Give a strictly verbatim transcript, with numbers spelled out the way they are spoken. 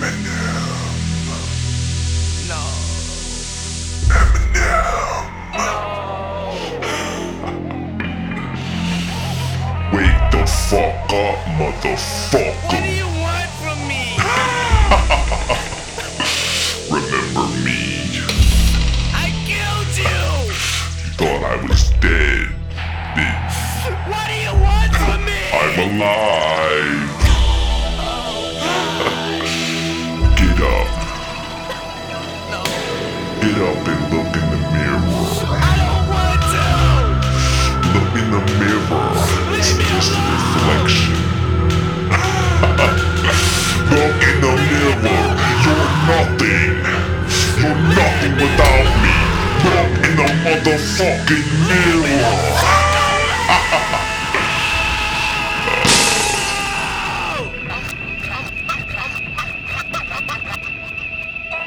No. Wake the fuck up, What do motherfucker. you want from me? Remember me? I killed you! You thought I was dead, bitch. What do you want from me? I'm alive. Get up. No. Get up and look in the mirror. I don't want to! Look in the mirror. It's Leave me just a alone! reflection